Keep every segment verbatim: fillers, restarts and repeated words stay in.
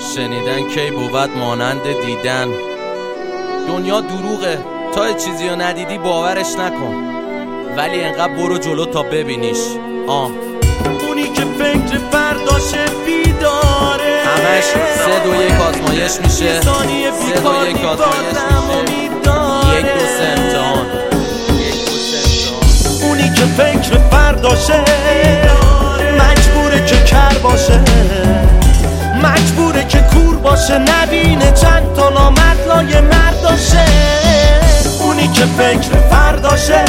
شنیدن کی بود مانند دیدن. دنیا دروغه، تا چیزی رو ندیدی باورش نکن، ولی انقدر برو جلو تا ببینیش. آه اونی که فکر فرداشه بیداره، همش سه دو یک آزمایش میشه، سه دو یک آزمایش میشه، یک دو سه امتحان، یک دو سه امتحان. اونی که فکر فرداشه مجبوره که کر باشه، مجبوره که کور باشه، نبینه چند تا نامردلای مرداشه. اونی که فکر فرداشه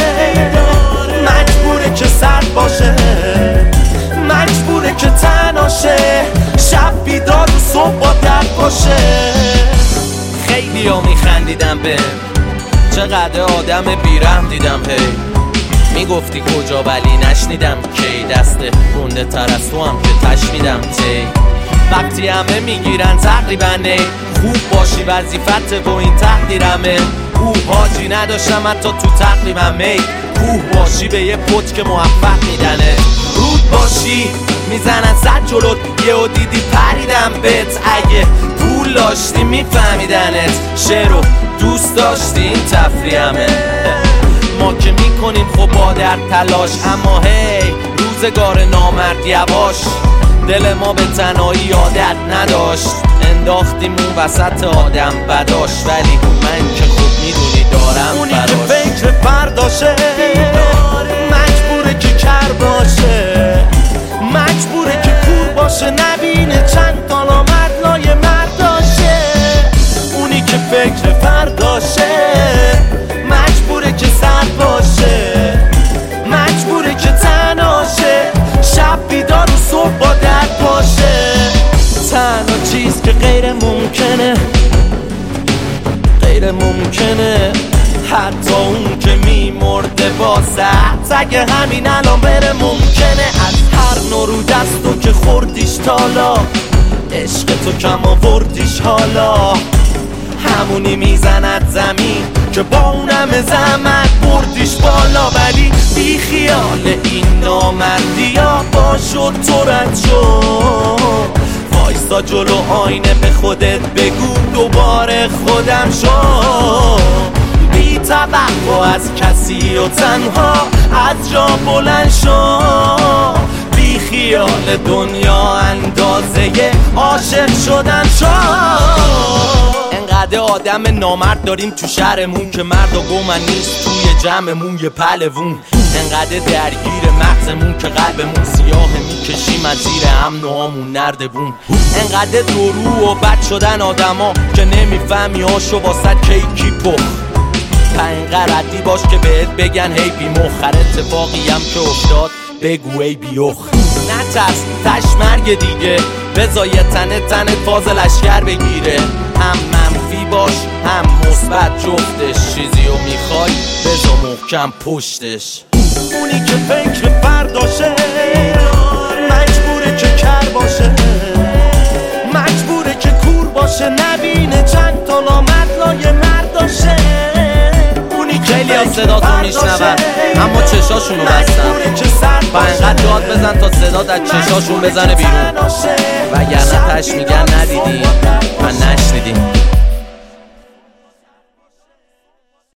مجبوره که سرد باشه، مجبوره که تناشه، شب بیدار و صبح با درد باشه. خیلی ها میخندیدم به چقدر آدم بیرحم دیدم. هی میگفتی کجا ولی نشنیدم کی، دست گنده تر از تو هم که تشنیدم تی. وقتی همه میگیرن تقریبا نه خوب باشی وظیفت و این تقدیرمه. او حاجی نداشتم حتی تو تقریبا می کوه باشی به یه پت که موفق میدنه. رود باشی میزنن صد جلوت یه و دیدی پریدم بهت. اگه پول داشتی میفهمیدنت، شعرو دوست داشتی این تفریحمه. ما که میکنیم خب با در تلاش، اما هی روزگار نامرد یواش. دل ما به تنهایی عادت نداشت، انداختیم اون وسط آدم بداش. ولی من که خوب میدونی دارم اونی براش. که فکر فرداشه مجبوره که کر باشه، مجبوره که کور باشه، نبینه چند تا نامردلای مرداشه. اونی که فکر فرداشه مجبوره که سرد باشه، مجبوره که تناشه، شب بیدار و صبح با درد باشه. تنها چیز که غیر ممکنه، غیر ممکنه، حتی اون که میمرده بازت اگه همین الان بره ممکنه. از هر نورو دستو که خوردیش تالا، عشق تو کم آوردیش حالا، همونی میزند زمین که با اونم زحمت بردیش بالا. ولی بی خیال این نامردی ها باشو تو رد شو، وایسا جلو آینه به خودت بگو دوباره خودم شو. بی توقع از کسی و تنها از جا بلند شو، بی خیال دنیا اندازه عاشق شدن شو. انقدر آدم نامرد داریم تو شهرمون که مرد و گومن نیست توی جمعمون یه پلوون. انقدر درگیر مغزمون که قلبمون سیاه میکشیم از زیر امن و همون نردبون. انقدر درو و بد شدن آدما که نمیفهمی هاشو واسه کیکی پخ. پنقدر ردی باش که بهت بگن هی بی مخر، اتفاقی هم که افتاد بگو ای بیوخ. نترس تشمرگ دیگه، بذار یه تنه تنه فاز لشکر بگیره. هم منفی باش هم مثبت جفتش، چیزی رو میخوای بذار محکم پشتش. اونی که فکر فرداشه مجبوره که کر باشه، مجبوره که کور باشه، نبینه چند تا نامردلای مرداشه. اونی که خیلی ها صداتو میشنون اما چشاشونو بستن، با انقدر داد بزن تا صدات از چشاشون بزنه بیرون، وگرنه تش میگن ندیدی و نشنیدی.